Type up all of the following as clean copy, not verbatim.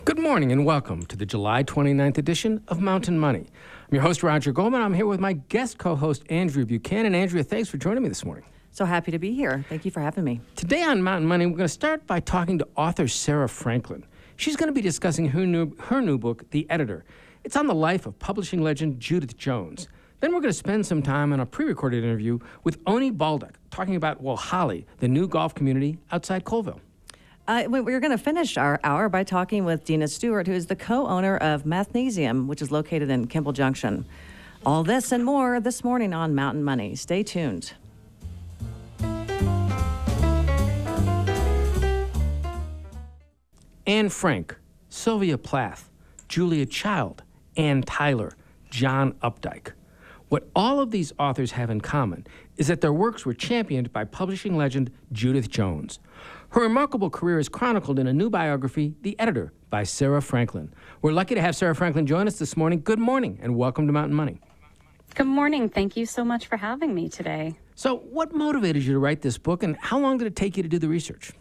Good morning and welcome to the July 29th edition of Mountain Money. I'm your host, Roger Goldman. I'm here with my guest co-host, Andrea Buchanan. Andrea, thanks for joining me this morning. So happy to be here. Thank you for having me. Today on Mountain Money, we're going to start by talking to author Sarah Franklin. She's going to be discussing her new book, The Editor. It's on the life of publishing legend Judith Jones. Then we're going to spend some time on a pre-recorded interview with Oni Baldock, talking about Walhalla, the new golf community outside Colville. We're going to finish our hour by talking with Dina Stewart, who is the co-owner of Mathnasium, which is located in Kimball Junction. All this and more this morning on Mountain Money. Stay tuned. Anne Frank, Sylvia Plath, Julia Child, Ann Tyler, John Updike. What all of these authors have in common is that their works were championed by publishing legend Judith Jones. Her remarkable career is chronicled in a new biography, The Editor, by Sarah Franklin. We're lucky to have Sarah Franklin join us this morning. Good morning, and welcome to Mountain Money. Good morning. Thank you so much for having me today. So, what motivated you to write this book, and how long did it take you to do the research?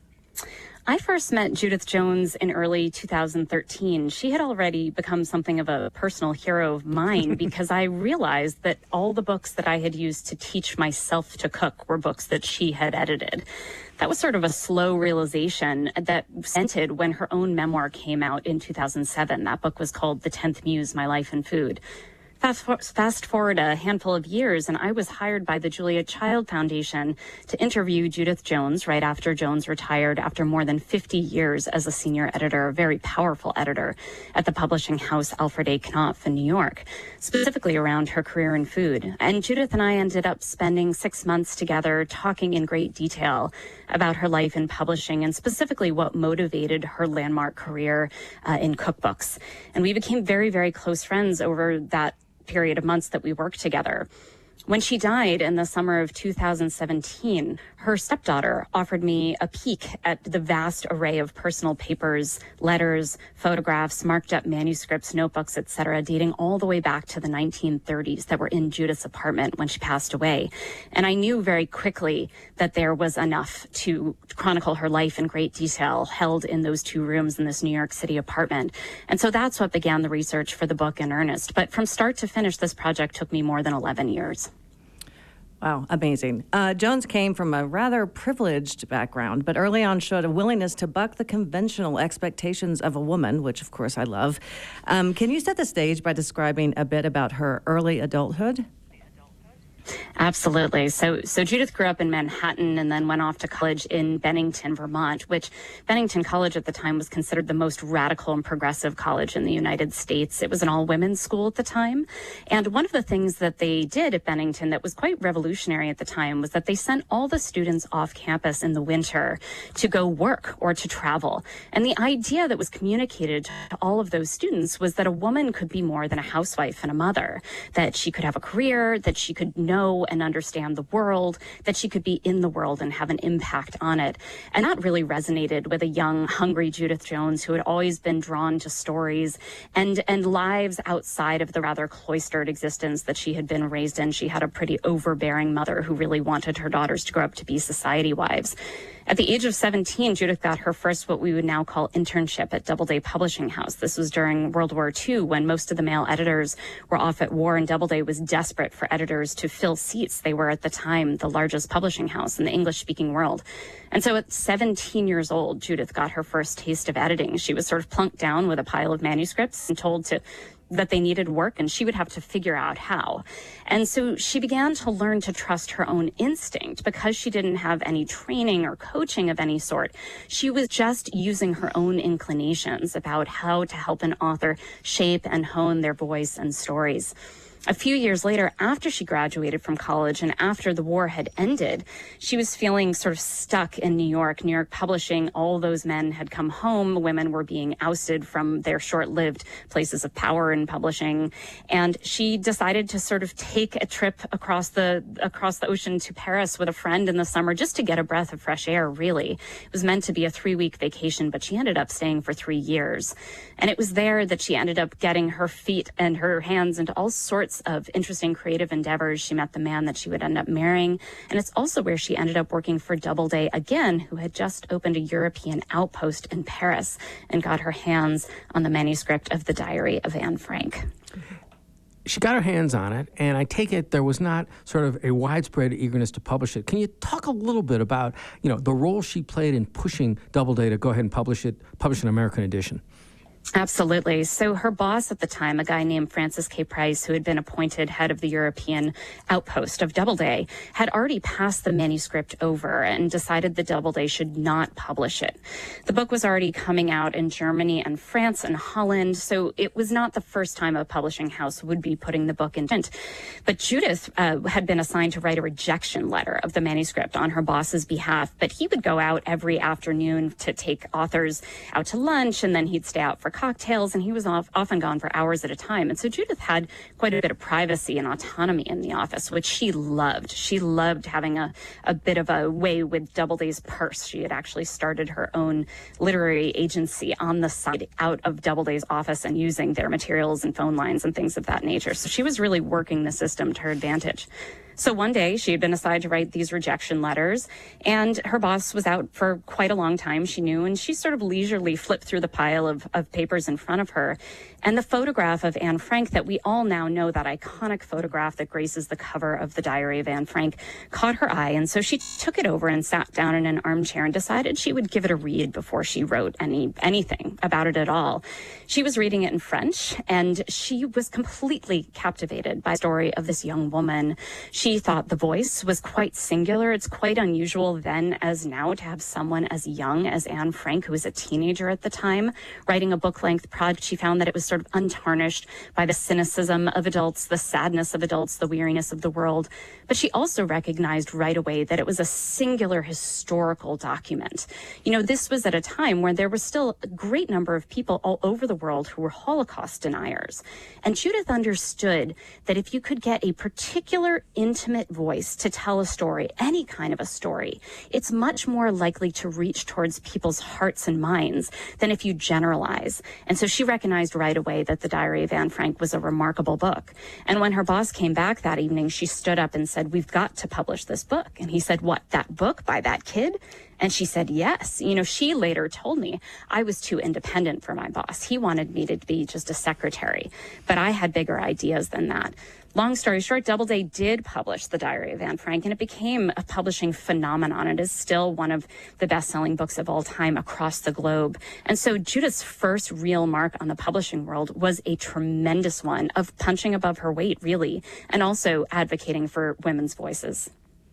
I first met Judith Jones in early 2013. She had already become something of a personal hero of mine because I realized that all the books that I had used to teach myself to cook were books that she had edited. That was sort of a slow realization that ended when her own memoir came out in 2007. That book was called The 10th Muse, My Life in Food. Fast forward a handful of years, and I was hired by the Julia Child Foundation to interview Judith Jones right after Jones retired after more than 50 years as a senior editor, a very powerful editor at the publishing house Alfred A. Knopf in New York, specifically around her career in food. And Judith and I ended up spending 6 months together talking in great detail about her life in publishing and specifically what motivated her landmark career in cookbooks. And we became very, very close friends over that period of months that we worked together. When she died in the summer of 2017, her stepdaughter offered me a peek at the vast array of personal papers, letters, photographs, marked up manuscripts, notebooks, etc., dating all the way back to the 1930s that were in Judith's apartment when she passed away. And I knew very quickly that there was enough to chronicle her life in great detail held in those two rooms in this New York City apartment. And so that's what began the research for the book in earnest. But from start to finish, this project took me more than 11 years. Wow, amazing. Jones came from a rather privileged background, but early on showed a willingness to buck the conventional expectations of a woman, which of course I love. Can you set the stage by describing a bit about her early adulthood? Absolutely. So Judith grew up in Manhattan and then went off to college in Bennington, Vermont, which Bennington College at the time was considered the most radical and progressive college in the United States. It was an all-women's school at the time. And one of the things that they did at Bennington that was quite revolutionary at the time was that they sent all the students off campus in the winter to go work or to travel. And the idea that was communicated to all of those students was that a woman could be more than a housewife and a mother, that she could have a career, that she could know and understand the world, that she could be in the world and have an impact on it. And that really resonated with a young, hungry Judith Jones who had always been drawn to stories and lives outside of the rather cloistered existence that she had been raised in. She had a pretty overbearing mother who really wanted her daughters to grow up to be society wives. At the age of 17, Judith got her first what we would now call internship at Doubleday Publishing House. This was during World War II when most of the male editors were off at war and Doubleday was desperate for editors to fill seats. They were at the time the largest publishing house in the English-speaking world. And so at 17 years old, Judith got her first taste of editing. She was sort of plunked down with a pile of manuscripts and told that they needed work and she would have to figure out how. And so she began to learn to trust her own instinct because she didn't have any training or coaching of any sort. She was just using her own inclinations about how to help an author shape and hone their voice and stories. A few years later, after she graduated from college and after the war had ended, she was feeling sort of stuck in New York. New York Publishing, all those men had come home. Women were being ousted from their short-lived places of power in publishing. And she decided to sort of take a trip across the ocean to Paris with a friend in the summer just to get a breath of fresh air, really. It was meant to be a 3-week vacation, but she ended up staying for 3 years. And it was there that she ended up getting her feet and her hands into all sorts sorts of interesting creative endeavors. She met the man that she would end up marrying. And it's also where she ended up working for Doubleday again, who had just opened a European outpost in Paris and got her hands on the manuscript of the Diary of Anne Frank. She got her hands on it, and I take it there was not sort of a widespread eagerness to publish it. Can you talk a little bit about, the role she played in pushing Doubleday to go ahead and publish an American edition? Absolutely. So her boss at the time, a guy named Francis K. Price, who had been appointed head of the European outpost of Doubleday, had already passed the manuscript over and decided that Doubleday should not publish it. The book was already coming out in Germany and France and Holland, so it was not the first time a publishing house would be putting the book in print. But Judith had been assigned to write a rejection letter of the manuscript on her boss's behalf, but he would go out every afternoon to take authors out to lunch, and then he'd stay out for cocktails, and he was often gone for hours at a time. And so Judith had quite a bit of privacy and autonomy in the office, which she loved. She loved having a bit of a way with Doubleday's purse. She had actually started her own literary agency on the side out of Doubleday's office and using their materials and phone lines and things of that nature. So she was really working the system to her advantage. So one day she had been assigned to write these rejection letters, and her boss was out for quite a long time, she knew, and she sort of leisurely flipped through the pile of papers in front of her. And the photograph of Anne Frank that we all now know, that iconic photograph that graces the cover of the Diary of Anne Frank, caught her eye. And so she took it over and sat down in an armchair and decided she would give it a read before she wrote anything about it at all. She was reading it in French, and she was completely captivated by the story of this young woman. She thought the voice was quite singular. It's quite unusual then as now to have someone as young as Anne Frank, who was a teenager at the time, writing a book-length project. She found that it was sort of untarnished by the cynicism of adults, the sadness of adults, the weariness of the world. But she also recognized right away that it was a singular historical document. This was at a time where there was still a great number of people all over the world who were Holocaust deniers. And Judith understood that if you could get a particular intimate voice to tell a story, any kind of a story, it's much more likely to reach towards people's hearts and minds than if you generalize. And so she recognized right away that the Diary of Anne Frank was a remarkable book. And when her boss came back that evening, she stood up and said, "We've got to publish this book." And he said, "What, that book by that kid?" And she said, "Yes." She later told me, "I was too independent for my boss. He wanted me to be just a secretary, but I had bigger ideas than that." Long story short, Doubleday did publish the Diary of Anne Frank, and it became a publishing phenomenon. It is still one of the best-selling books of all time across the globe. And so Judith's first real mark on the publishing world was a tremendous one of punching above her weight, really, and also advocating for women's voices.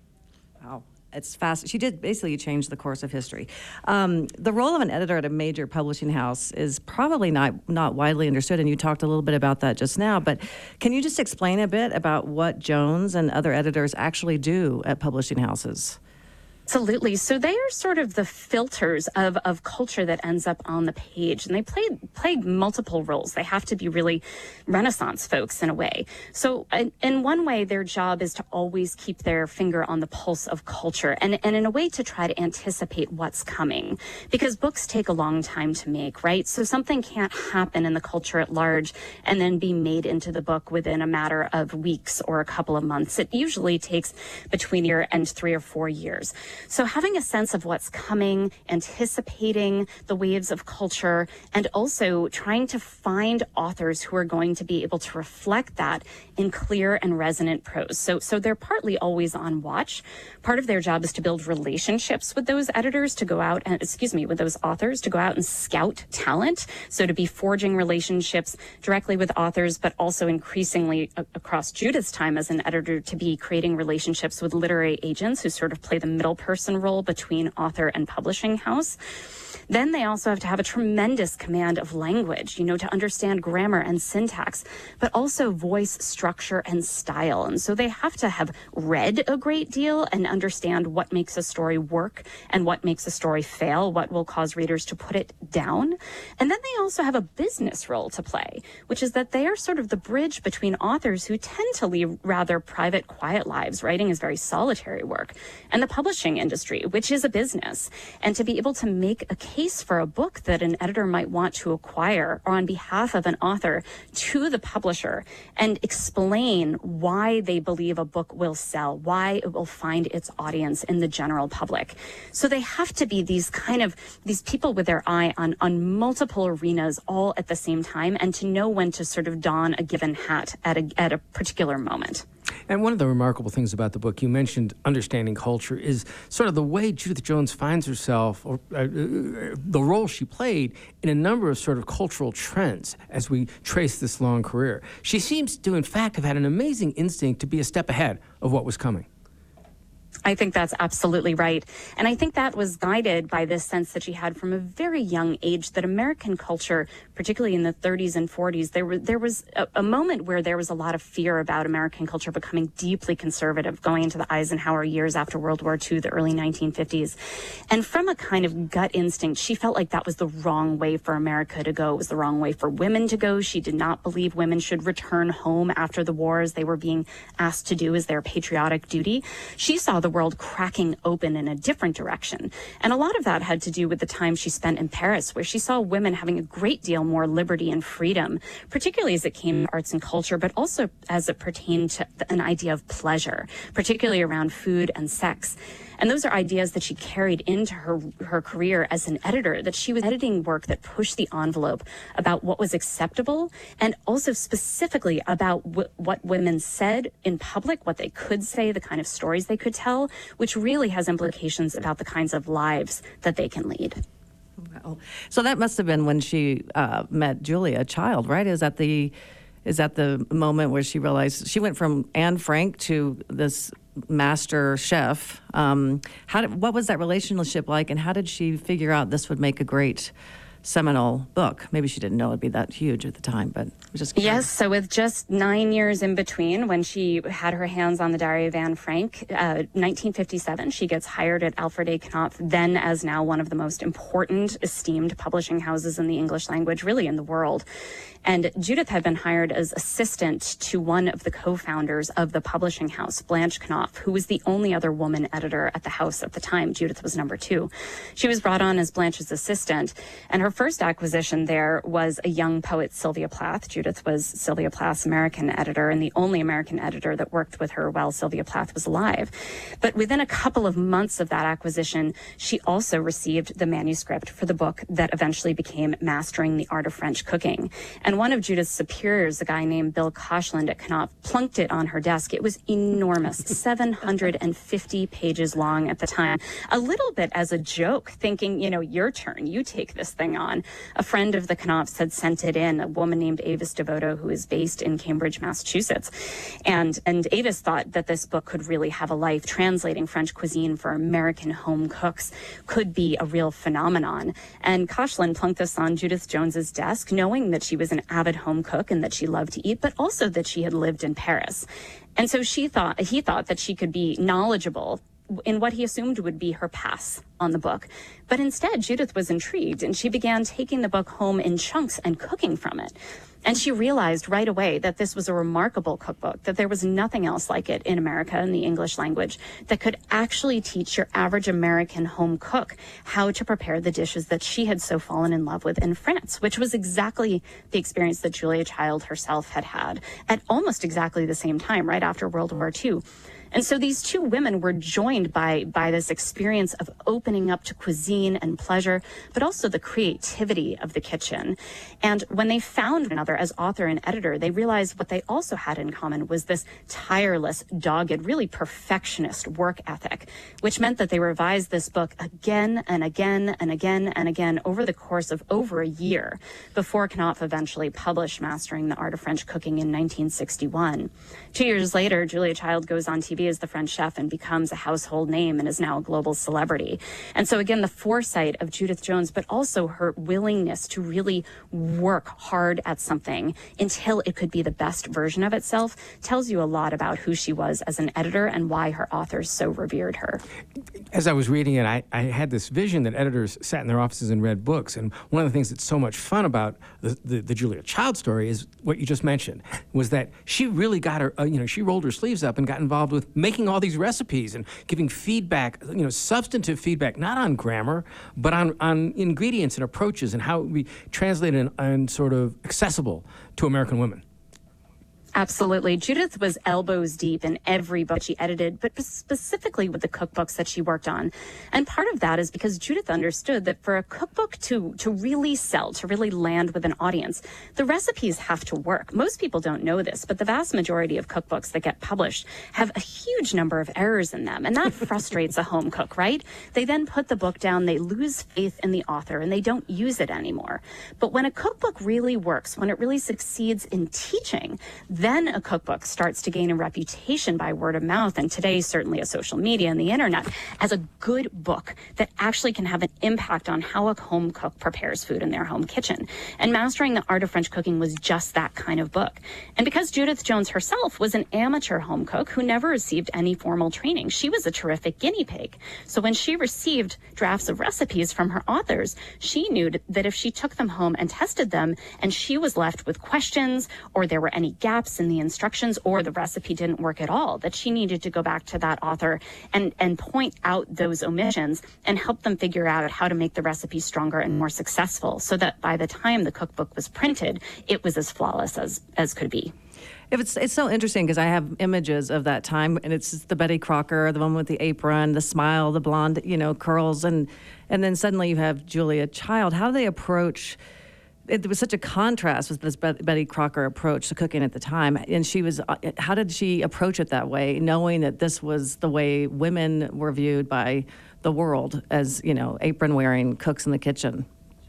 Wow. It's fast. She did basically change the course of history. The role of an editor at a major publishing house is probably not widely understood, and you talked a little bit about that just now. But can you just explain a bit about what Jones and other editors actually do at publishing houses? Absolutely. So they are sort of the filters of culture that ends up on the page, and they play multiple roles. They have to be really Renaissance folks in a way. So in one way, their job is to always keep their finger on the pulse of culture, and in a way to try to anticipate what's coming, because books take a long time to make, right? So something can't happen in the culture at large and then be made into the book within a matter of weeks or a couple of months. It usually takes between a year and 3 or 4 years. So having a sense of what's coming, anticipating the waves of culture, and also trying to find authors who are going to be able to reflect that in clear and resonant prose. So they're partly always on watch. Part of their job is to build relationships with those editors, to go out and, with those authors, to go out and scout talent. So to be forging relationships directly with authors, but also increasingly across Judith's time as an editor, to be creating relationships with literary agents who sort of play the middle person role between author and publishing house. Then they also have to have a tremendous command of language, to understand grammar and syntax, but also voice structure and style. And so they have to have read a great deal and understand what makes a story work and what makes a story fail, what will cause readers to put it down. And then they also have a business role to play, which is that they are sort of the bridge between authors who tend to lead rather private, quiet lives. Writing is very solitary work, and the publishing industry, which is a business. And to be able to make a case case for a book that an editor might want to acquire or on behalf of an author to the publisher and explain why they believe a book will sell, why it will find its audience in the general public. So they have to be these people with their eye on multiple arenas all at the same time, and to know when to sort of don a given hat at a particular moment. And one of the remarkable things about the book, you mentioned understanding culture, is sort of the way Judith Jones finds herself, or the role she played in a number of sort of cultural trends as we trace this long career. She seems to, in fact, have had an amazing instinct to be a step ahead of what was coming. I think that's absolutely right. And I think that was guided by this sense that she had from a very young age that American culture, particularly in the 30s and 40s, there was a moment where there was a lot of fear about American culture becoming deeply conservative going into the Eisenhower years after World War II, the early 1950s. And from a kind of gut instinct, she felt like that was the wrong way for America to go. It was the wrong way for women to go. She did not believe women should return home after the war as they were being asked to do as their patriotic duty. She saw the world cracking open in a different direction. And a lot of that had to do with the time she spent in Paris, where she saw women having a great deal more liberty and freedom, particularly as it came to arts and culture, but also as it pertained to an idea of pleasure, particularly around food and sex. And those are ideas that she carried into her career as an editor, that she was editing work that pushed the envelope about what was acceptable, and also specifically about what women said in public, what they could say, the kind of stories they could tell, which really has implications about the kinds of lives that they can lead. Wow. So that must have been when she met Julia Child, right? Is that the moment where she realized she went from Anne Frank to this master chef? What was that relationship like, and how did she figure out this would make a great seminal book? Maybe she didn't know it'd be that huge at the time, but I was just curious. Yes, so with just 9 years in between when she had her hands on the Diary of Anne Frank, 1957, she gets hired at Alfred A. Knopf, then as now one of the most important, esteemed publishing houses in the English language, really in the world. And Judith had been hired as assistant to one of the co-founders of the publishing house, Blanche Knopf, who was the only other woman editor at the house at the time. Judith was number 2. She was brought on as Blanche's assistant, and her first acquisition there was a young poet, Sylvia Plath. Judith was Sylvia Plath's American editor and the only American editor that worked with her while Sylvia Plath was alive. But within a couple of months of that acquisition, she also received the manuscript for the book that eventually became Mastering the Art of French Cooking. And one of Judith's superiors, a guy named Bill Koshland at Knopf, plunked it on her desk. It was enormous, 750 pages long at the time, a little bit as a joke, thinking, your turn, you take this thing on. A friend of the Knopfs had sent it in, a woman named Avis Devoto, who is based in Cambridge, Massachusetts. And Avis thought that this book could really have a life. Translating French cuisine for American home cooks could be a real phenomenon. And Koshland plunked this on Judith Jones's desk, knowing that she was an avid home cook and that she loved to eat, but also that she had lived in Paris. And so he thought that she could be knowledgeable in what he assumed would be her pass on the book. But instead, Judith was intrigued, and she began taking the book home in chunks and cooking from it. And she realized right away that this was a remarkable cookbook, that there was nothing else like it in America in the English language that could actually teach your average American home cook how to prepare the dishes that she had so fallen in love with in France, which was exactly the experience that Julia Child herself had had at almost exactly the same time, right after World War II. And so these two women were joined by this experience of opening up to cuisine and pleasure, but also the creativity of the kitchen. And when they found one another as author and editor, they realized what they also had in common was this tireless, dogged, really perfectionist work ethic, which meant that they revised this book again and again and again and again over the course of over a year before Knopf eventually published Mastering the Art of French Cooking in 1961. 2 years later, Julia Child goes on TV as the French chef and becomes a household name and is now a global celebrity. And so again, the foresight of Judith Jones, but also her willingness to really work hard at something until it could be the best version of itself tells you a lot about who she was as an editor and why her authors so revered her. As I was reading it, I had this vision that editors sat in their offices and read books. And one of the things that's so much fun about the Julia Child story is what you just mentioned, was that she really got her, she rolled her sleeves up and got involved with making all these recipes and giving feedback, substantive feedback feedback, not on grammar, but on ingredients and approaches and how we translate it and sort of accessible to American women. Absolutely. Judith was elbows deep in every book she edited, but specifically with the cookbooks that she worked on. And part of that is because Judith understood that for a cookbook to really sell, to really land with an audience, the recipes have to work. Most people don't know this, but the vast majority of cookbooks that get published have a huge number of errors in them. And that frustrates a home cook, right? They then put the book down, they lose faith in the author, and they don't use it anymore. But when a cookbook really works, when it really succeeds in teaching, then a cookbook starts to gain a reputation by word of mouth, and today certainly a social media and the internet, as a good book that actually can have an impact on how a home cook prepares food in their home kitchen. And Mastering the Art of French Cooking was just that kind of book. And because Judith Jones herself was an amateur home cook who never received any formal training, she was a terrific guinea pig. So when she received drafts of recipes from her authors, she knew that if she took them home and tested them, and she was left with questions, or there were any gaps in the instructions, or the recipe didn't work at all, that she needed to go back to that author and point out those omissions and help them figure out how to make the recipe stronger and more successful, so that by the time the cookbook was printed, it was as flawless as could be. It's so interesting because I have images of that time, and it's the Betty Crocker, the one with the apron, the smile, the blonde, curls, and then suddenly you have Julia Child. How do they approach? It was such a contrast with this Betty Crocker approach to cooking at the time. And how did she approach it that way, knowing that this was the way women were viewed by the world as, apron-wearing cooks in the kitchen?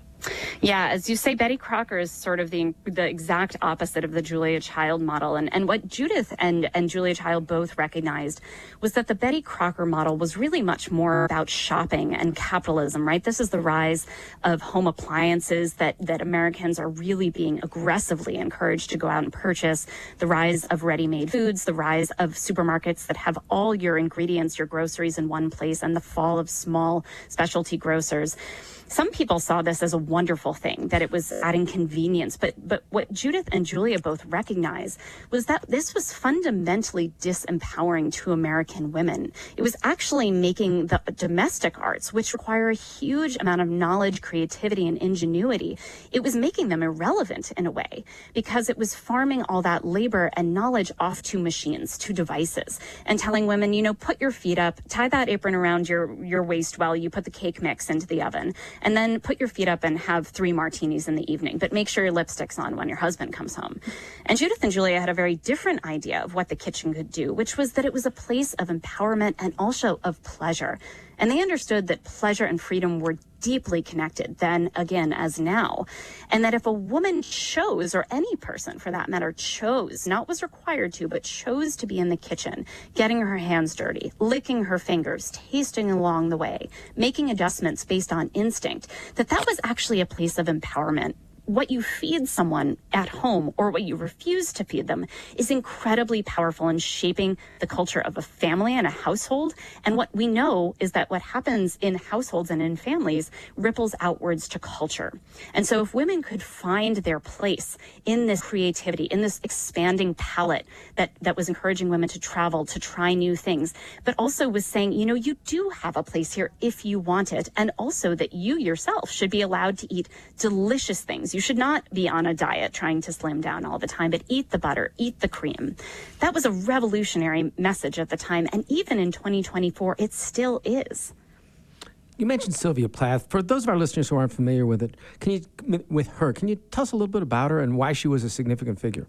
Yeah, as you say, Betty Crocker is sort of the exact opposite of the Julia Child model. And what Judith and Julia Child both recognized was that the Betty Crocker model was really much more about shopping and capitalism, right? This is the rise of home appliances that Americans are really being aggressively encouraged to go out and purchase, the rise of ready-made foods, the rise of supermarkets that have all your ingredients, your groceries in one place, and the fall of small specialty grocers. Some people saw this as a wonderful thing, that it was adding convenience. But what Judith and Julia both recognized was that this was fundamentally disempowering to American women. It was actually making the domestic arts, which require a huge amount of knowledge, creativity, and ingenuity, it was making them irrelevant in a way, because it was farming all that labor and knowledge off to machines, to devices, and telling women, put your feet up, tie that apron around your waist while you put the cake mix into the oven, and then put your feet up and have 3 martinis in the evening, but make sure your lipstick's on when your husband comes home. And Judith and Julia had a very different idea of what the kitchen could do, which was that it was a place of empowerment and also of pleasure. And they understood that pleasure and freedom were deeply connected then, again, as now. And that if a woman chose, or any person for that matter chose, not was required to, but chose to be in the kitchen, getting her hands dirty, licking her fingers, tasting along the way, making adjustments based on instinct, that was actually a place of empowerment. What you feed someone at home or what you refuse to feed them is incredibly powerful in shaping the culture of a family and a household. And what we know is that what happens in households and in families ripples outwards to culture. And so if women could find their place in this creativity, in this expanding palette that was encouraging women to travel, to try new things, but also was saying, you do have a place here if you want it. And also that you yourself should be allowed to eat delicious things. You should not be on a diet trying to slim down all the time, but eat the butter, eat the cream. That was a revolutionary message at the time, and even in 2024, it still is. You mentioned Sylvia Plath. For those of our listeners who aren't familiar with it, can you tell us a little bit about her and why she was a significant figure?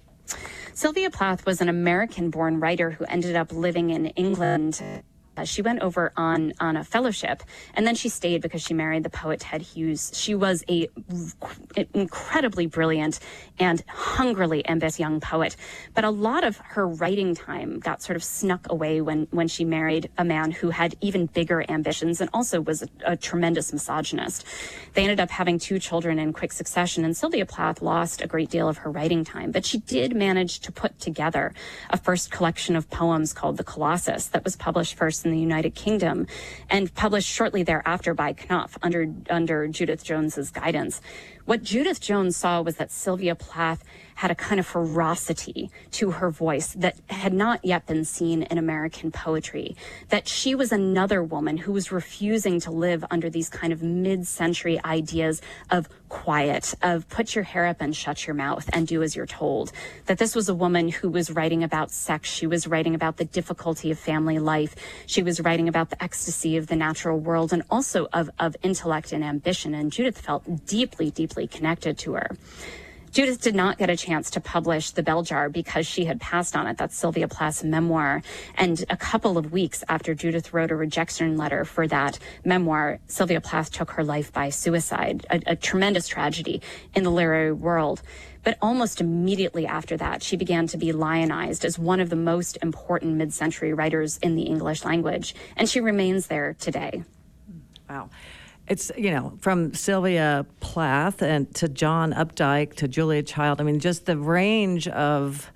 Sylvia Plath was an American-born writer who ended up living in England. She went over on a fellowship, and then she stayed because she married the poet Ted Hughes. She was an incredibly brilliant and hungrily ambitious young poet, but a lot of her writing time got sort of snuck away when she married a man who had even bigger ambitions and also was a tremendous misogynist. They ended up having 2 children in quick succession, and Sylvia Plath lost a great deal of her writing time, but she did manage to put together a first collection of poems called The Colossus that was published first in the United Kingdom and published shortly thereafter by Knopf under Judith Jones's guidance. What Judith Jones saw was that Sylvia Plath had a kind of ferocity to her voice that had not yet been seen in American poetry, that she was another woman who was refusing to live under these kind of mid-century ideas of quiet, of put your hair up and shut your mouth and do as you're told, that this was a woman who was writing about sex. She was writing about the difficulty of family life. She was writing about the ecstasy of the natural world and also of intellect and ambition. And Judith felt deeply, deeply connected to her. Judith did not get a chance to publish The Bell Jar because she had passed on it. That's Sylvia Plath's memoir. And a couple of weeks after Judith wrote a rejection letter for that memoir, Sylvia Plath took her life by suicide, a tremendous tragedy in the literary world. But almost immediately after that, she began to be lionized as one of the most important mid-century writers in the English language. And she remains there today. Wow. It's, from Sylvia Plath and to John Updike to Julia Child. I mean, just the range of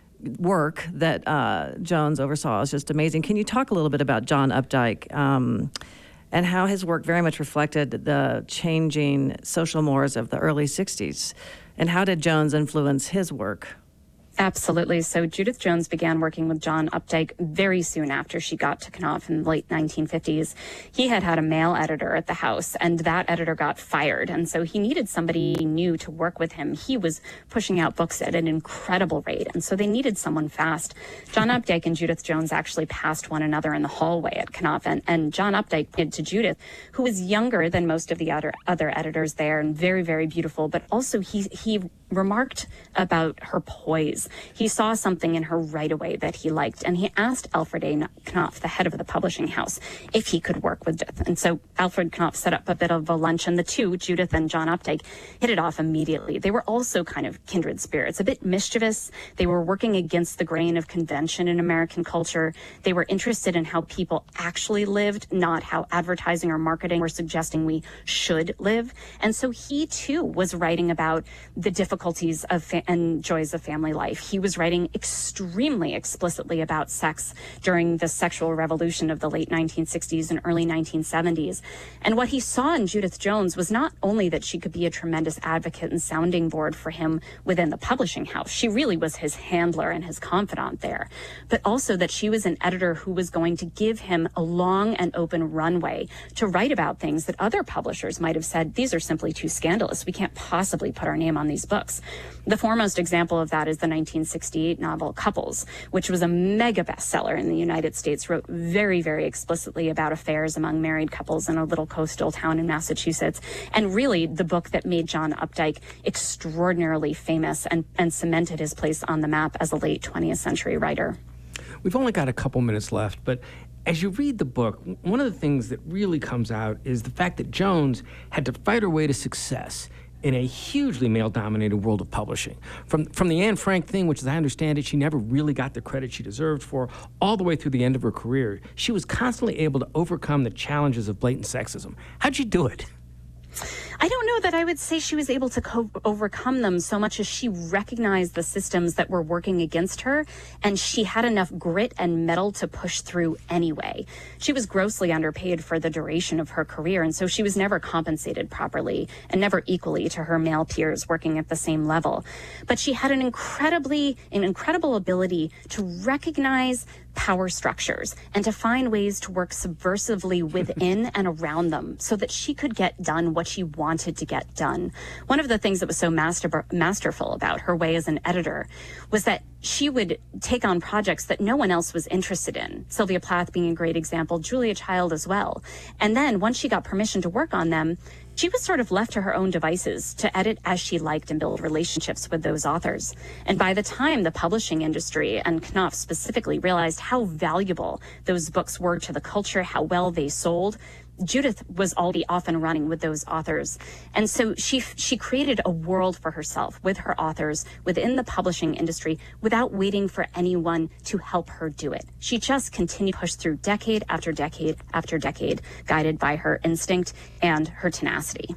work that Jones oversaw is just amazing. Can you talk a little bit about John Updike and how his work very much reflected the changing social mores of the early 60s? And how did Jones influence his work? Absolutely. So Judith Jones began working with John Updike very soon after she got to Knopf in the late 1950s. He had a male editor at the house, and that editor got fired. And so he needed somebody new to work with him. He was pushing out books at an incredible rate, and so they needed someone fast. John Updike and Judith Jones actually passed one another in the hallway at Knopf, and John Updike pointed to Judith, who was younger than most of the other editors there and very, very beautiful, but also he remarked about her poise. He saw something in her right away that he liked, and he asked Alfred A. Knopf, the head of the publishing house, if he could work with Judith. And so Alfred Knopf set up a bit of a lunch, and the two, Judith and John Updike, hit it off immediately. They were also kind of kindred spirits, a bit mischievous. They were working against the grain of convention in American culture. They were interested in how people actually lived, not how advertising or marketing were suggesting we should live. And so he, too, was writing about the difficulties of and joys of family life. He was writing extremely explicitly about sex during the sexual revolution of the late 1960s and early 1970s. And what he saw in Judith Jones was not only that she could be a tremendous advocate and sounding board for him within the publishing house. She really was his handler and his confidant there, but also that she was an editor who was going to give him a long and open runway to write about things that other publishers might have said, these are simply too scandalous. We can't possibly put our name on these books. The foremost example of that is the 1968 novel Couples, which was a mega bestseller in the United States, wrote very, very explicitly about affairs among married couples in a little coastal town in Massachusetts, and really the book that made John Updike extraordinarily famous and cemented his place on the map as a late 20th century writer. We've only got a couple minutes left, but as you read the book, one of the things that really comes out is the fact that Jones had to fight her way to success in a hugely male-dominated world of publishing. From the Anne Frank thing, which as I understand it, she never really got the credit she deserved for, all the way through the end of her career, she was constantly able to overcome the challenges of blatant sexism. How'd you do it? I don't know that I would say she was able to overcome them so much as she recognized the systems that were working against her, and she had enough grit and mettle to push through anyway. She was grossly underpaid for the duration of her career, and so she was never compensated properly and never equally to her male peers working at the same level. But she had an incredible ability to recognize power structures and to find ways to work subversively within and around them so that she could get done what she wanted to get done. One of the things that was so masterful about her way as an editor was that she would take on projects that no one else was interested in. Sylvia Plath being a great example, Julia Child as well. And then once she got permission to work on them, she was sort of left to her own devices to edit as she liked and build relationships with those authors. And by the time the publishing industry and Knopf specifically realized how valuable those books were to the culture, how well they sold, Judith was already off and running with those authors. And so she created a world for herself with her authors within the publishing industry without waiting for anyone to help her do it. She just continued to push through decade after decade after decade, guided by her instinct and her tenacity.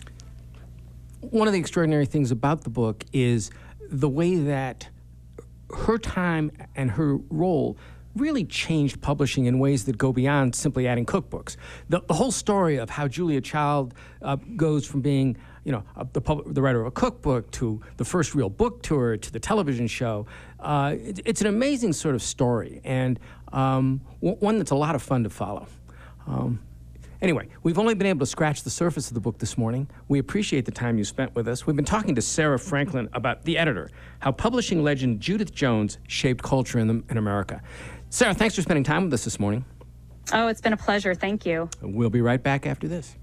One of the extraordinary things about the book is the way that her time and her role really changed publishing in ways that go beyond simply adding cookbooks. The whole story of how Julia Child goes from being, the writer of a cookbook to the first real book tour to the television show. It's an amazing sort of story, and one that's a lot of fun to follow. Anyway, we've only been able to scratch the surface of the book this morning. We appreciate the time you spent with us. We've been talking to Sarah Franklin about The Editor, how publishing legend Judith Jones shaped culture in America. Sarah, thanks for spending time with us this morning. Oh, it's been a pleasure. Thank you. We'll be right back after this.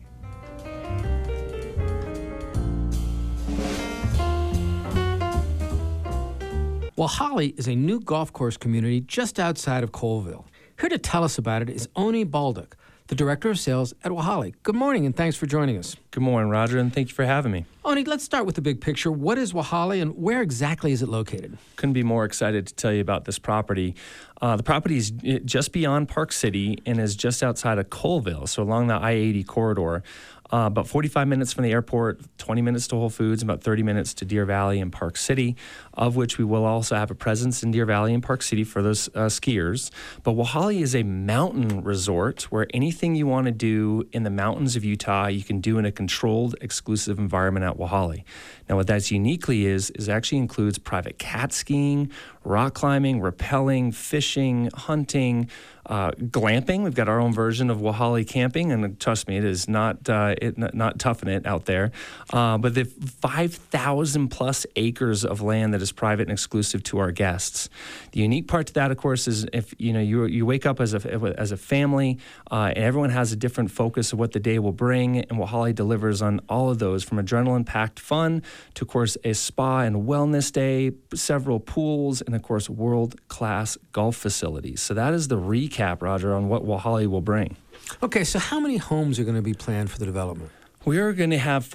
Walhalla is a new golf course community just outside of Colville. Here to tell us about it is Oni Baldock, the Director of Sales at Walhalla. Good morning, and thanks for joining us. Good morning, Roger, and thank you for having me. Oni, let's start with the big picture. What is Walhalla, and where exactly is it located? Couldn't be more excited to tell you about this property. The property is just beyond Park City and is just outside of Colville, so along the I-80 corridor. About 45 minutes from the airport, 20 minutes to Whole Foods, and about 30 minutes to Deer Valley and Park City, of which we will also have a presence in Deer Valley and Park City for those skiers. But Walhalla is a mountain resort where anything you want to do in the mountains of Utah, you can do in a controlled, exclusive environment at Walhalla. Now, what that's uniquely is actually includes private cat skiing, rock climbing, rappelling, fishing, hunting, glamping. We've got our own version of Walhalla camping, and trust me, it is not toughing it out there. But the 5,000 plus acres of land that is private and exclusive to our guests. The unique part to that, of course, is if you wake up as a family, and everyone has a different focus of what the day will bring, and Walhalla delivers on all of those, from adrenaline-packed fun to, of course, a spa and wellness day, several pools, and, of course, world-class golf facilities. So that is the recap, Roger, on what Walhalla will bring. Okay, so how many homes are going to be planned for the development? We are going to have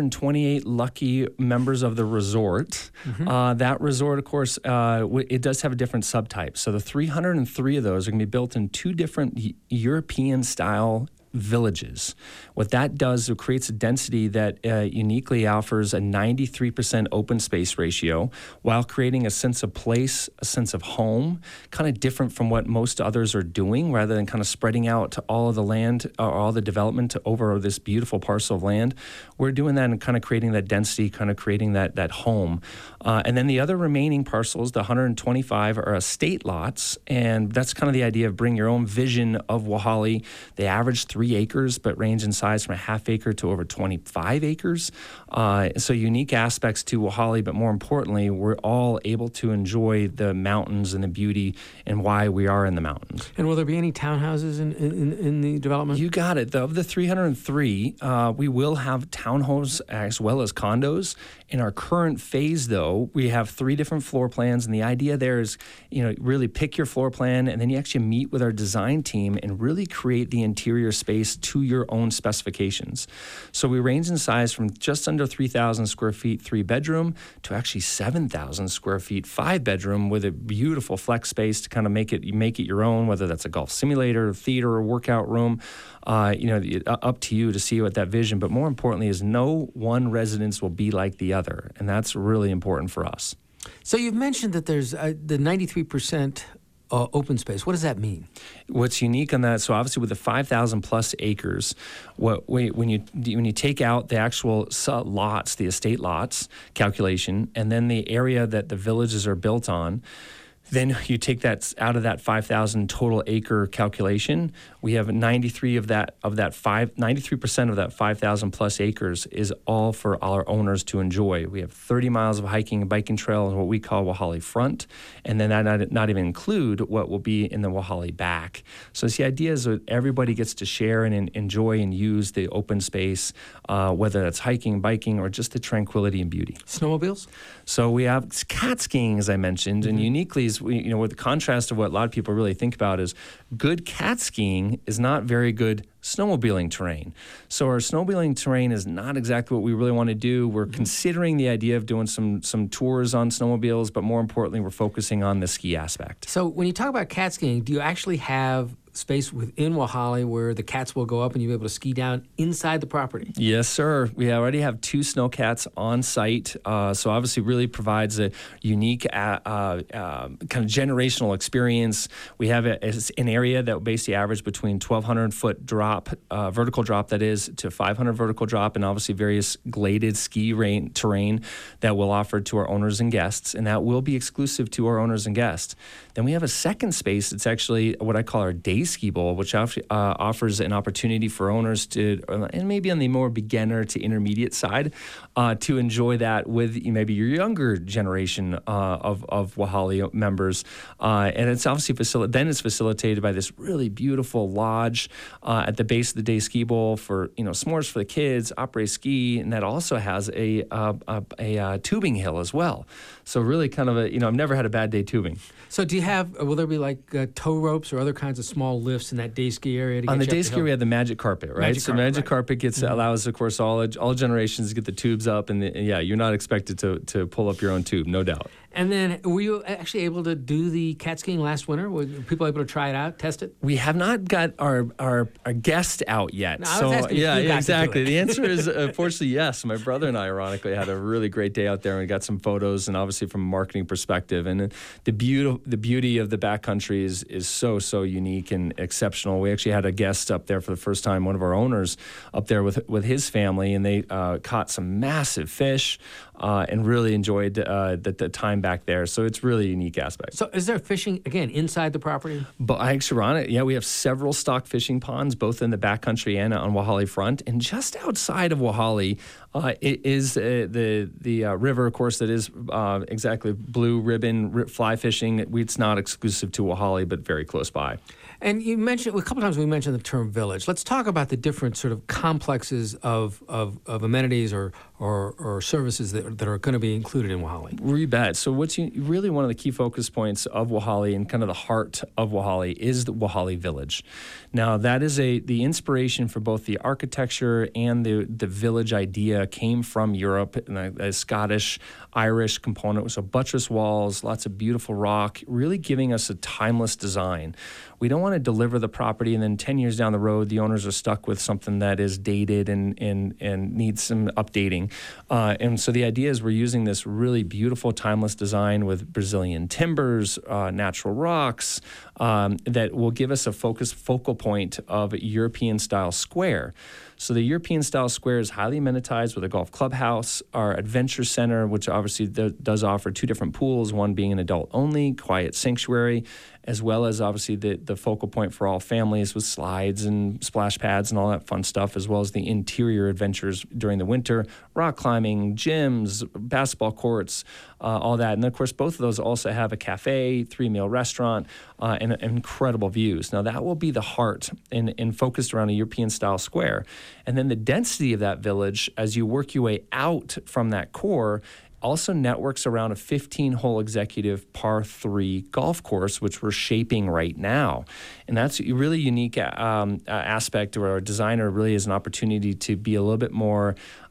428 lucky members of the resort. Mm-hmm. That resort, of course, it does have a different subtype. So the 303 of those are going to be built in two different European-style villages. What that does, it creates a density that uniquely offers a 93% open space ratio while creating a sense of place, a sense of home, kind of different from what most others are doing, rather than kind of spreading out to all of the land or all the development over this beautiful parcel of land. We're doing that and kind of creating that density, kind of creating that home. And then the other remaining parcels, the 125, are estate lots, and that's kind of the idea of bring your own vision of Walhalla. They average 3 acres, but range in size from a half acre to over 25 acres. So unique aspects to Walhalla, but more importantly, we're all able to enjoy the mountains and the beauty and why we are in the mountains. And will there be any townhouses in the development? You got it. Of the 303, we will have townhomes as well as condos. In our current phase, though, we have 3 different floor plans, and the idea there is, really pick your floor plan, and then you actually meet with our design team and really create the interior space to your own specifications. So we range in size from just under 3,000 square feet, 3-bedroom, to actually 7,000 square feet, 5-bedroom, with a beautiful flex space to kind of make it your own, whether that's a golf simulator, theater, or workout room. Up to you to see what that vision. But more importantly, is no one residence will be like the other, and that's really important for us. So you've mentioned that there's the 93%. Open space. What does that mean? What's unique on that? So obviously, with the 5,000 plus acres, when you take out the actual lots, the estate lots calculation, and then the area that the villages are built on, then you take that out of that 5,000 total acre calculation. We have 93% of that 5,000 plus acres is all for our owners to enjoy. We have 30 miles of hiking and biking trail in what we call Walhalla Front, and then that not even include what will be in the Walhalla Back. So the idea is that everybody gets to share and enjoy and use the open space, whether that's hiking, biking, or just the tranquility and beauty. Snowmobiles? So we have cat skiing, as I mentioned, and uniquely is with the contrast of what a lot of people really think about is good cat skiing is not very good snowmobiling terrain. So our snowmobiling terrain is not exactly what we really want to do. We're considering the idea of doing some tours on snowmobiles, but more importantly, we're focusing on the ski aspect. So when you talk about cat skiing, do you actually have space within Walhalla where the cats will go up and you'll be able to ski down inside the property? Yes, sir. We already have 2 snow cats on site, so obviously really provides a unique kind of generational experience. We have an area that will basically average between 1,200 foot drop drop, vertical drop that is, to 500 vertical drop, and obviously various graded ski terrain that we'll offer to our owners and guests, and that will be exclusive to our owners and guests. Then we have a second space. It's actually what I call our day ski bowl, which offers an opportunity for owners to, and maybe on the more beginner to intermediate side, to enjoy that with maybe your younger generation of Wahale members. And it's obviously facilitated by this really beautiful lodge at the base of the day ski bowl for s'mores for the kids, après ski, and that also has a tubing hill as well. So really kind of I've never had a bad day tubing. So will there be like tow ropes or other kinds of small lifts in that day ski area? On the day ski, we have the magic carpet, right? Magic carpet allows, of course, all generations to get the tubes up, and you're not expected to pull up your own tube, no doubt. And then, were you actually able to do the cat skiing last winter? Were people able to try it out, test it? We have not got our guest out yet. No, I was asking if you got exactly. To do it. The answer is, unfortunately, yes. My brother and I, ironically, had a really great day out there, and we got some photos, and obviously from a marketing perspective. And the beauty of the backcountry is so unique and exceptional. We actually had a guest up there for the first time, one of our owners up there with his family, and they caught some massive fish and really enjoyed the time back there. So it's really a unique aspect. So is there fishing, again, inside the property? But actually, Ron, we have several stock fishing ponds, both in the backcountry and on Wahale front. And just outside of Wahale it is the river, of course, that is exactly blue ribbon fly fishing. It's not exclusive to Wahale, but very close by. And you mentioned, a couple times we mentioned the term village. Let's talk about the different sort of complexes of amenities or services that are going to be included in Wahale. You bet. So what's really one of the key focus points of Wahale and kind of the heart of Wahale is the Wahale Village. Now, that is the inspiration for both the architecture and the village idea came from Europe, and a Scottish, Irish component. So buttress walls, lots of beautiful rock, really giving us a timeless design. We don't want to deliver the property and then 10 years down the road, the owners are stuck with something that is dated and needs some updating. And so the idea is we're using this really beautiful, timeless design with Brazilian timbers, natural rocks, that will give us a focal point of a European-style square. So the European-style square is highly amenitized with a golf clubhouse, our adventure center, which obviously does offer two different pools, one being an adult-only, quiet sanctuary, as well as obviously the focal point for all families with slides and splash pads and all that fun stuff, as well as the interior adventures during the winter, rock climbing, gyms, basketball courts, all that. And of course, both of those also have a cafe, 3-meal restaurant, and incredible views. Now, that will be the heart and focused around a European-style square. And then the density of that village, as you work your way out from that core, also networks around a 15-hole executive par 3 golf course, which we're shaping right now. And that's a really unique aspect where our designer really has an opportunity to be a little bit more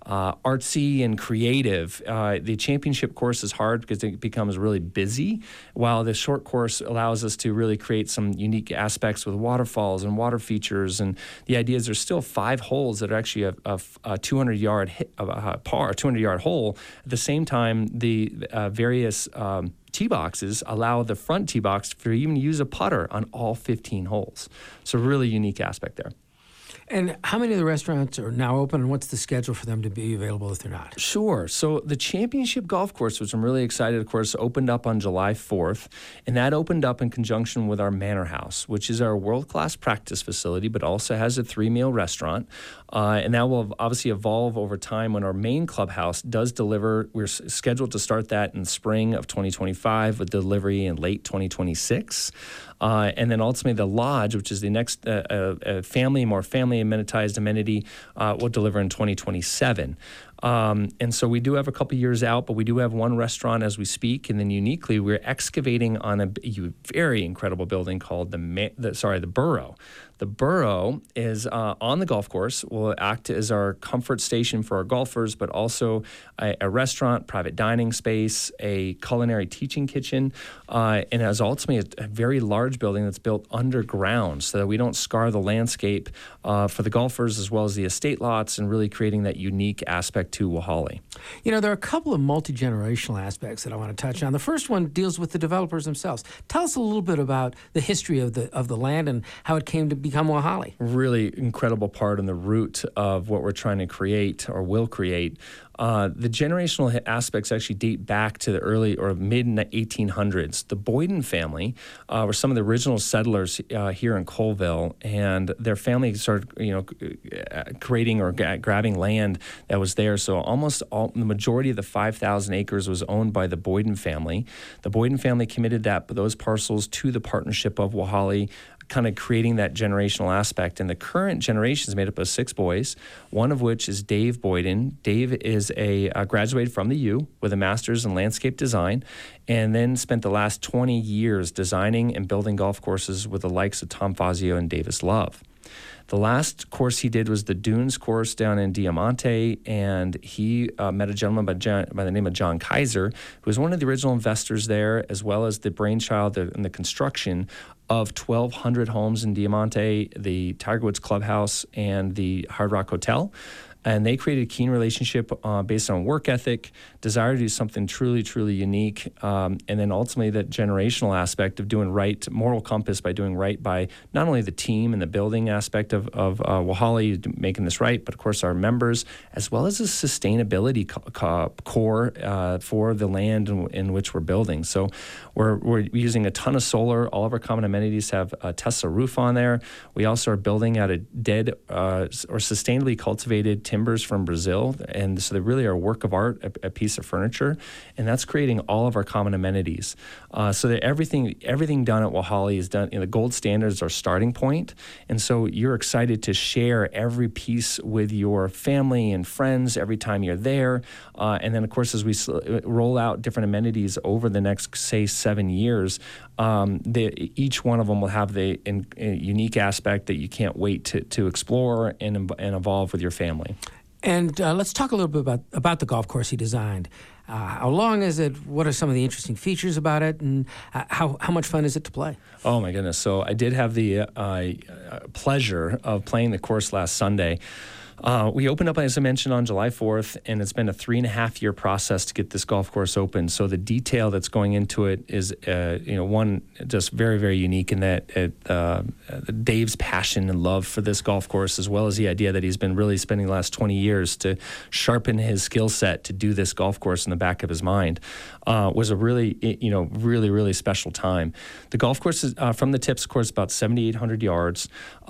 artsy and creative. The championship course is hard because it becomes really busy, while the short course allows us to really create some unique aspects with waterfalls and water features. And the idea is there's still 5 holes that are actually a 200-yard par, 200-yard hole. At the same time, the various tee boxes allow the front tee box to even use a putter on all 15 holes. So really unique aspect there. And how many of the restaurants are now open, and what's the schedule for them to be available if they're not? Sure. So the Championship Golf Course, which I'm really excited, of course, opened up on July 4th, and that opened up in conjunction with our Manor House, which is our world-class practice facility, but also has a 3-meal restaurant. And that will obviously evolve over time when our main clubhouse does deliver. We're scheduled to start that in spring of 2025 with delivery in late 2026. And then ultimately the lodge, which is the next more family amenitized amenity, will deliver in 2027. And so we do have a couple years out, but we do have one restaurant as we speak. And then uniquely, we're excavating on a very incredible building called the Burrow. The Burrow is on the golf course, will act as our comfort station for our golfers, but also a restaurant, private dining space, a culinary teaching kitchen, and as ultimately a very large building that's built underground so that we don't scar the landscape for the golfers as well as the estate lots, and really creating that unique aspect aspect to Wahali. You know, there are a couple of multi-generational aspects that I want to touch on. The first one deals with the developers themselves. Tell us a little bit about the history of the land and how it came to become Wahali. Really incredible part and the root of what we're trying to create or will create. The generational aspects actually date back to the early or mid 1800s. The Boyden family were some of the original settlers here in Colville, and their family started, creating or grabbing land that was there. So the majority of the 5,000 acres was owned by the Boyden family. The Boyden family committed those parcels to the Partnership of Wahali, kind of creating that generational aspect. And the current generation is made up of 6 boys, one of which is Dave Boyden. Dave is graduated from the U with a master's in landscape design, and then spent the last 20 years designing and building golf courses with the likes of Tom Fazio and Davis Love. The last course he did was the Dunes course down in Diamante, and he met a gentleman by the name of John Kaiser, who was one of the original investors there, as well as the brainchild in the construction of 1,200 homes in Diamante, the Tiger Woods Clubhouse, and the Hard Rock Hotel. And they created a keen relationship based on work ethic, desire to do something truly, truly unique, and then ultimately that generational aspect of doing right, moral compass by doing right by not only the team and the building aspect of Wahali, making this right, but of course our members, as well as a sustainability core for the land in which we're building. So we're using a ton of solar. All of our common amenities have a Tesla roof on there. We also are building out a dead or sustainably cultivated timbers from Brazil, and so they really are a work of art, a piece of furniture, and that's creating all of our common amenities. So that everything done at Wahali is done. The gold standard is our starting point, and so you're excited to share every piece with your family and friends every time you're there. And then, of course, as we roll out different amenities over the next, say, 7 years, each one of them will have the unique aspect that you can't wait to explore and evolve with your family. And let's talk a little bit about the golf course he designed. How long is it? What are some of the interesting features about it? And how much fun is it to play? Oh, my goodness. So I did have the pleasure of playing the course last Sunday. We opened up, as I mentioned, on July 4th, and it's been a 3.5-year process to get this golf course open. So the detail that's going into it is, one, just very, very unique in that Dave's passion and love for this golf course, as well as the idea that he's been really spending the last 20 years to sharpen his skill set to do this golf course in the back of his mind, was a really, really, really special time. The golf course is, from the tips course, about 7,800 yards,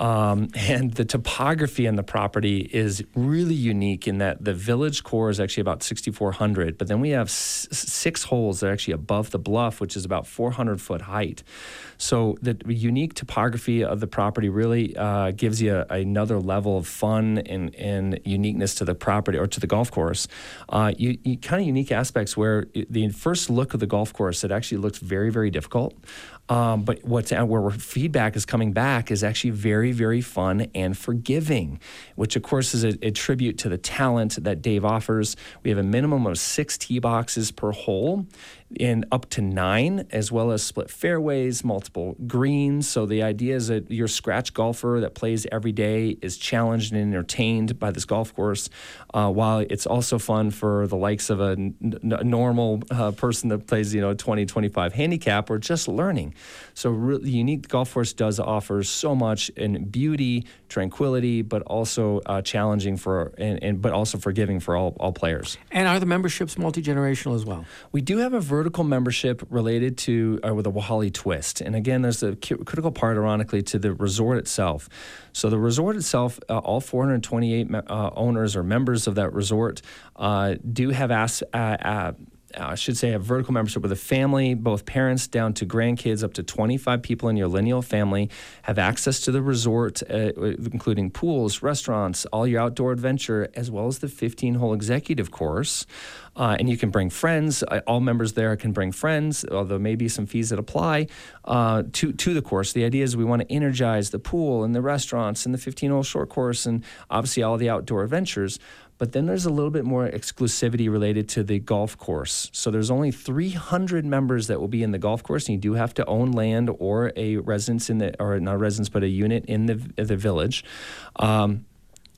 and the topography on the property is really unique in that the village core is actually about 6,400, but then we have 6 holes that are actually above the bluff, which is about 400-foot height. So the unique topography of the property really gives you another level of fun and uniqueness to the property or to the golf course. You kind of unique aspects where the first look of the golf course, it actually looks very, very difficult. But where feedback is coming back is actually very, very fun and forgiving, which of course is a tribute to the talent that Dave offers. We have a minimum of 6 tee boxes per hole and up to 9, as well as split fairways, multiple greens. So the idea is that your scratch golfer that plays every day is challenged and entertained by this golf course, while it's also fun for the likes of a normal person that plays, 20, 25 handicap or just learning. So really unique golf course does offer so much in beauty, tranquility, but also challenging but also forgiving for all players. And are the memberships multi-generational as well? We do have a vertical membership related to with a Wahali twist. And again, there's a critical part, ironically, to the resort itself. So the resort itself, all 428 owners or members of that resort do have I should say a vertical membership with a family, both parents down to grandkids, up to 25 people in your lineal family have access to the resort, including pools, restaurants, all your outdoor adventure, as well as the 15-hole executive course. And you can bring friends. All members there can bring friends, although there may be some fees that apply to the course. The idea is we want to energize the pool and the restaurants and the 15-hole short course and obviously all the outdoor adventures. But then there's a little bit more exclusivity related to the golf course. So there's only 300 members that will be in the golf course, and you do have to own land or a residence or not a residence, but a unit in the village.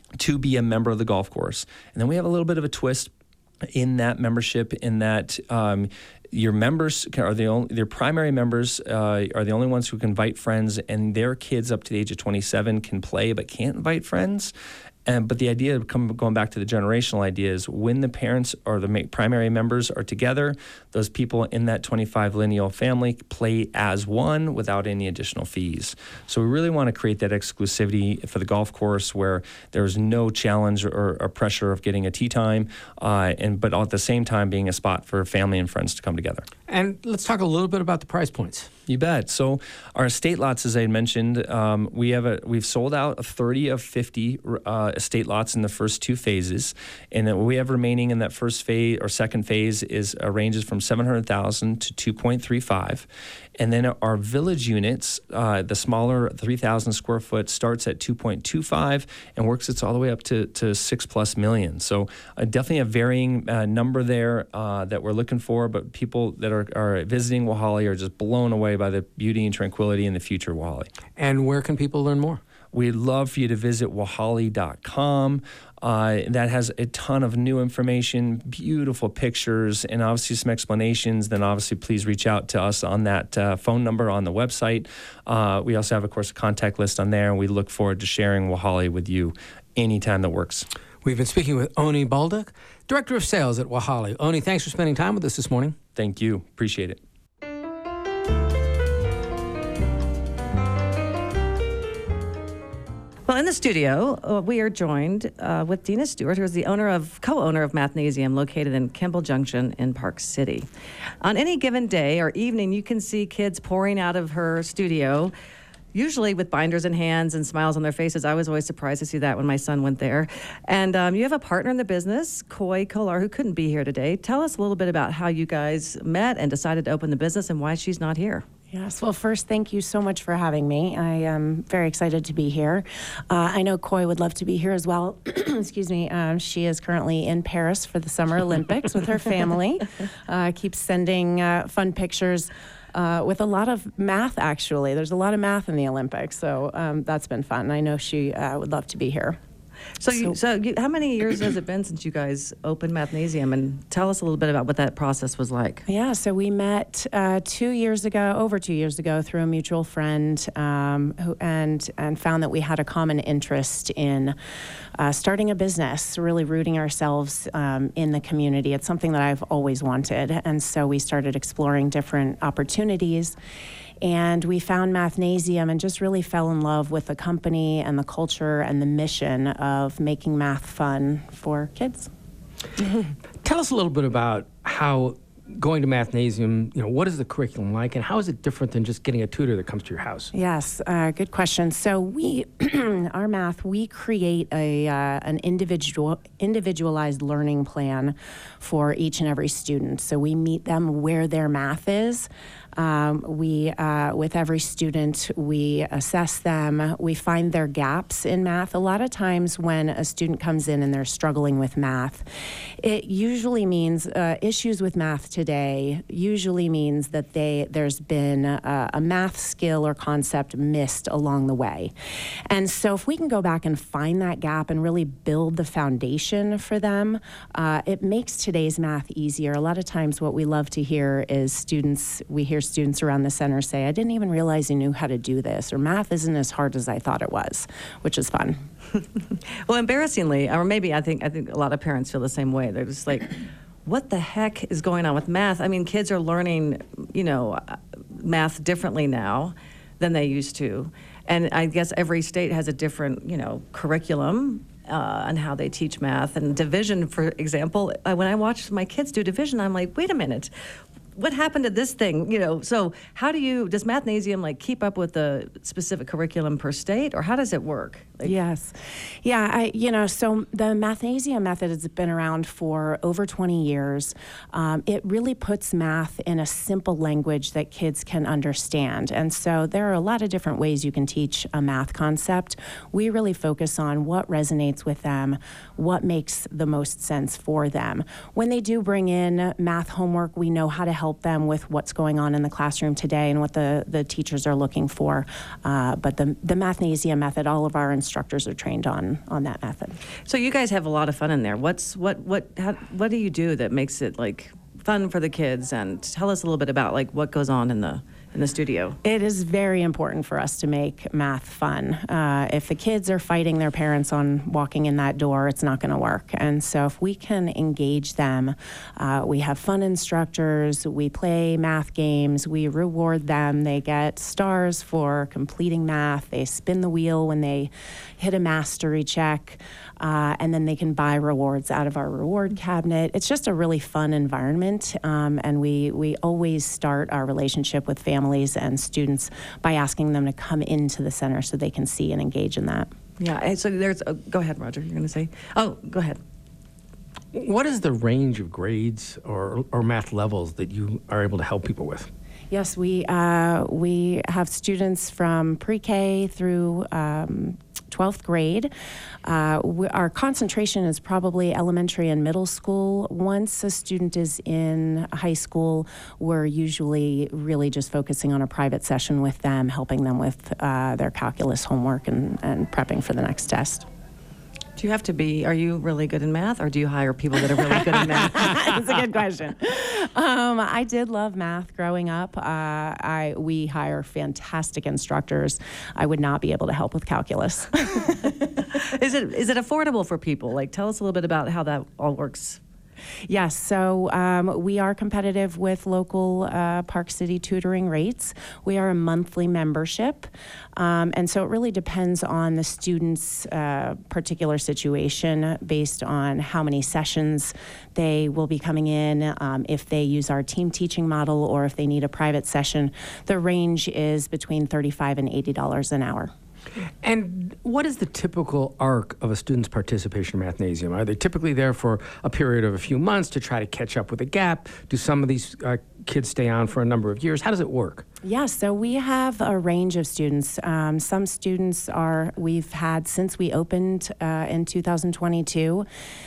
to be a member of the golf course. And then we have a little bit of a twist in that membership, in that your members are their primary members are the only ones who can invite friends, and their kids up to the age of 27 can play but can't invite friends. But the idea of going back to the generational idea is when the parents or the primary members are together, those people in that 25 lineal family play as one without any additional fees. So we really want to create that exclusivity for the golf course where there's no challenge or pressure of getting a tee time, but at the same time being a spot for family and friends to come together. And let's talk a little bit about the price points. You bet. So our estate lots, as I mentioned, we've sold out 30 of 50 estate lots in the first 2 phases, and what we have remaining in that first phase or second phase is ranges from $700,000 to $2.35, and then our village units, the smaller 3,000 square foot, starts at $2.25 and works its all the way up to $6+ million. So definitely a varying number there that we're looking for, but people that are visiting Wohali are just blown away by the beauty and tranquility in the future of Wohali. And where can people learn more? We'd love for you to visit wohali.com. That has a ton of new information, beautiful pictures, and obviously some explanations. Then obviously please reach out to us on that phone number on the website. We also have, of course, a contact list on there, and we look forward to sharing Wohali with you anytime that works. We've been speaking with Oni Baldock, Director of Sales at Wohali. Oni, thanks for spending time with us this morning. Thank you. Appreciate it. Well, in the studio, we are joined with Dina Stewart, who is the co-owner of Mathnasium, located in Kimball Junction in Park City. On any given day or evening, you can see kids pouring out of her studio, usually with binders in hands and smiles on their faces. I was always surprised to see that when my son went there. And you have a partner in the business, Coy Kolar, who couldn't be here today. Tell us a little bit about how you guys met and decided to open the business and why she's not here. Yes, well, first, thank you so much for having me. I am very excited to be here. I know Coy would love to be here as well. Excuse me. She is currently in Paris for the Summer Olympics with her family. Keeps sending fun pictures with a lot of math, actually. There's a lot of math in the Olympics, so that's been fun. I know she would love to be here. So how many years has it been since you guys opened Mathnasium? And tell us a little bit about what that process was like. Yeah, so we met over 2 years ago, through a mutual friend and found that we had a common interest in starting a business, really rooting ourselves in the community. It's something that I've always wanted. And so we started exploring different opportunities. And we found Mathnasium and just really fell in love with the company and the culture and the mission of making math fun for kids. Tell us a little bit about how going to Mathnasium, what is the curriculum like, and how is it different than just getting a tutor that comes to your house? Yes, good question. So we create an individualized learning plan for each and every student. So we meet them where their math is. With every student, we assess them. We find their gaps in math. A lot of times when a student comes in and they're struggling with math, it usually means issues with math today usually means that there's been a math skill or concept missed along the way. And so if we can go back and find that gap and really build the foundation for them, it makes today's math easier. A lot of times what we love to hear is students around the center say, I didn't even realize I knew how to do this, or math isn't as hard as I thought it was, which is fun. Well, embarrassingly, or maybe I think a lot of parents feel the same way. They're just like, what the heck is going on with math? I mean, kids are learning, math differently now than they used to. And I guess every state has a different, curriculum on how they teach math. And division, for example, when I watch my kids do division, I'm like, wait a minute. What happened to this thing? So how does Mathnasium keep up with the specific curriculum per state, or how does it work? Yes. Yeah, so the Mathnasium method has been around for over 20 years. It really puts math in a simple language that kids can understand. And so there are a lot of different ways you can teach a math concept. We really focus on what resonates with them, what makes the most sense for them. When they do bring in math homework, we know how to help help them with what's going on in the classroom today and what the teachers are looking for. But the Mathnasium method, all of our instructors are trained on that method. So you guys have a lot of fun in there. What do you do that makes it like fun for the kids? And tell us a little bit about like what goes on in the studio. It is very important for us to make math fun. If the kids are fighting their parents on walking in that door, it's not going to work. And so if we can engage them, we have fun instructors, we play math games, we reward them. They get stars for completing math. They spin the wheel when they hit a mastery check. And then they can buy rewards out of our reward cabinet. It's just a really fun environment, and we always start our relationship with families and students by asking them to come into the center so they can see and engage in that. Yeah, and so there's go ahead, Roger, you're going to say? Oh, go ahead. What is the range of grades or math levels that you are able to help people with? Yes, we have students from pre-K through 12th grade. Our concentration is probably elementary and middle school. Once a student is in high school, we're usually really just focusing on a private session with them, helping them with their calculus homework and prepping for the next test. Are you really good in math, or do you hire people that are really good in math? That's a good question. I did love math growing up. We hire fantastic instructors. I would not be able to help with calculus. Is it affordable for people? Like, tell us a little bit about how that all works. Yes, so we are competitive with local Park City tutoring rates. We are a monthly membership, and so it really depends on the student's particular situation based on how many sessions they will be coming in, if they use our team teaching model or if they need a private session. The range is between $35 and $80 an hour. And what is the typical arc of a student's participation in Mathnasium? Are they typically there for a period of a few months to try to catch up with a gap? Do some of these kids stay on for a number of years? How does it work? Yes, so we have a range of students. Some students we've had since we opened in 2022.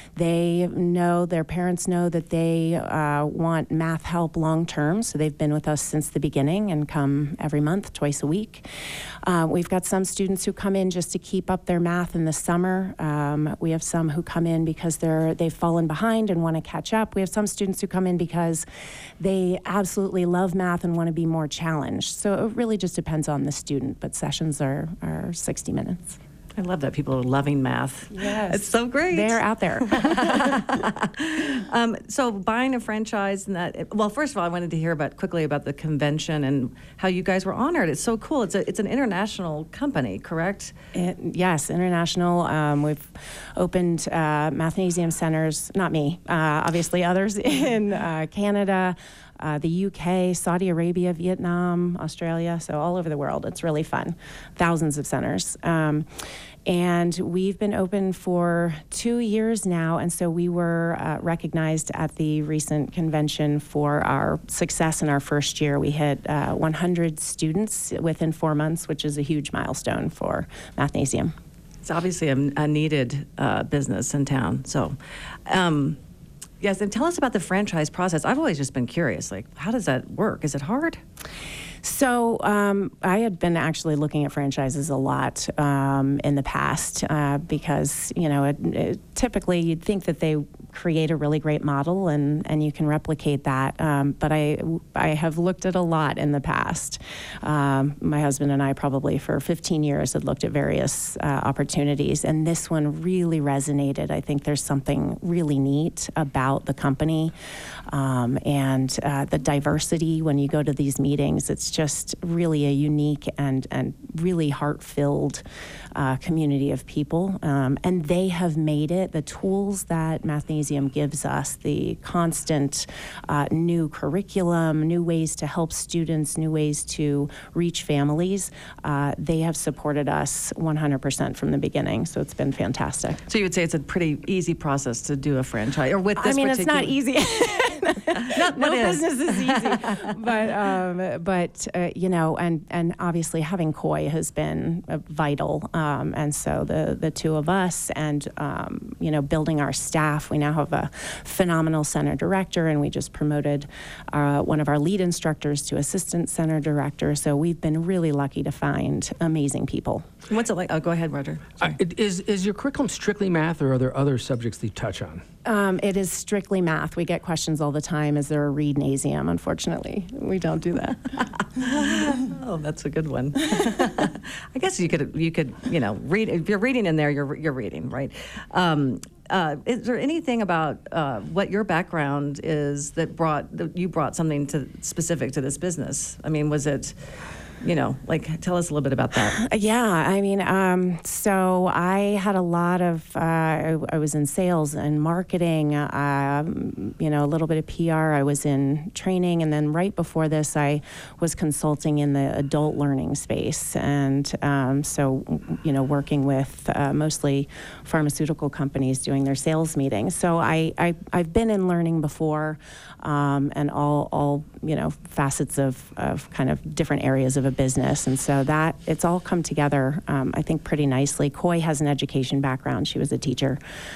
Their parents know that they want math help long term, so they've been with us since the beginning and come every month, twice a week. We've got some students who come in just to keep up their math in the summer. We have some who come in because they've fallen behind and want to catch up. We have some students who come in because they absolutely love math and want to be more challenged. So it really just depends on the student, but sessions are 60 minutes. I love that people are loving math. Yes. It's so great. They're out there. So buying a franchise and that, well, first of all, I wanted to hear quickly about the convention and how you guys were honored. It's so cool. It's an international company, correct? Yes, international. We've opened Mathnasium centers, not me, obviously others in Canada, the UK, Saudi Arabia, Vietnam, Australia, so all over the world. It's really fun. Thousands of centers. And we've been open for 2 years now, and so we were recognized at the recent convention for our success in our first year. We hit 100 students within 4 months, which is a huge milestone for Mathnasium. It's obviously a needed business in town. So, yes, and tell us about the franchise process. I've always just been curious, like, how does that work? Is it hard? So I had been actually looking at franchises a lot in the past because, typically you'd think that they create a really great model and you can replicate that. But I have looked at a lot in the past. My husband and I probably for 15 years had looked at various opportunities, and this one really resonated. I think there's something really neat about the company and the diversity when you go to these meetings. It's just really a unique and really heart-filled community of people. And they have made it, the tools that Mathnasium gives us, the constant new curriculum, new ways to help students, new ways to reach families, they have supported us 100% from the beginning. So it's been fantastic. So you would say it's a pretty easy process to do a franchise, or with this it's not easy. No business is easy. But you know, and obviously having Coy has been vital. And so the two of us and, you know, building our staff, we now have a phenomenal center director, and we just promoted one of our lead instructors to assistant center director. So we've been really lucky to find amazing people. What's it like? Oh, go ahead, Roger. Is your curriculum strictly math, or are there other subjects that you touch on? It is strictly math. We get questions all the time, is there a read-nasium? Unfortunately, we don't do that. Oh, that's a good one. I guess you could, you know, read. If you're reading in there, you're reading, right? Is there anything about what your background is that you brought something specific to this business? I mean, was it, you know, like, tell us a little bit about that. Yeah, I mean, so I had a lot of, I was in sales and marketing, you know, a little bit of PR. I was in training. And then right before this, I was consulting in the adult learning space. And so, you know, working with mostly pharmaceutical companies doing their sales meetings. So I've been in learning before, and all, you know, facets of kind of different areas of a business. And so that it's all come together, I think, pretty nicely. Coy has an education background. She was a teacher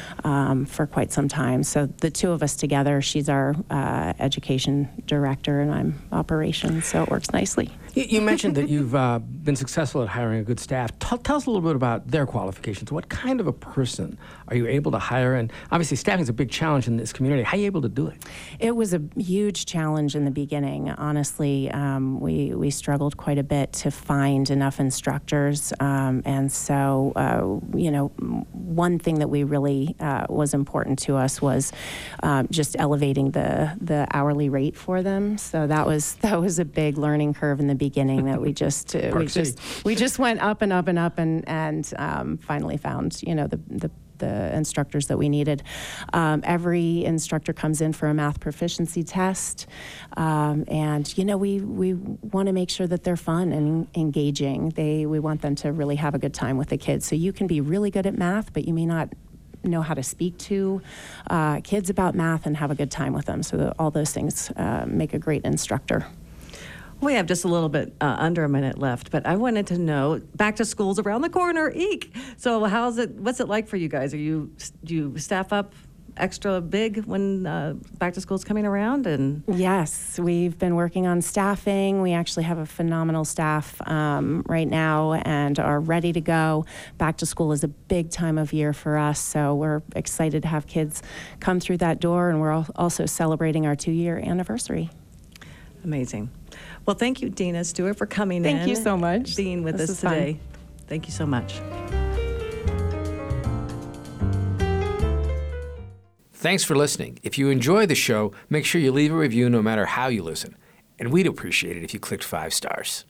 for quite some time. So the two of us together, she's our education director and I'm operations. So it works nicely. You mentioned that you've been successful at hiring a good staff. Tell us a little bit about their qualifications. What kind of a person are you able to hire? And obviously staffing is a big challenge in this community. How are you able to do it? It was a huge challenge in the beginning. Honestly, we struggled quite a bit to find enough instructors. And so, you know, one thing that we really was important to us was just elevating the hourly rate for them. So that was a big learning curve in the beginning that we just went up and up and up and finally found, you know, the instructors that we needed. Every instructor comes in for a math proficiency test, and you know we want to make sure that they're fun and engaging. We want them to really have a good time with the kids. So you can be really good at math, but you may not know how to speak to kids about math and have a good time with them. So all those things make a great instructor. We have just a little bit under a minute left, but I wanted to know, back to school's around the corner, eek. So what's it like for you guys? Do you staff up extra big when back to school's coming around? And yes, we've been working on staffing. We actually have a phenomenal staff right now and are ready to go. Back to school is a big time of year for us, so we're excited to have kids come through that door, and we're also celebrating our 2-year anniversary. Amazing. Well, thank you, Dina Stewart, for coming in. Thank you so much. Being with us today. Fun. Thank you so much. Thanks for listening. If you enjoy the show, make sure you leave a review no matter how you listen. And we'd appreciate it if you clicked 5 stars.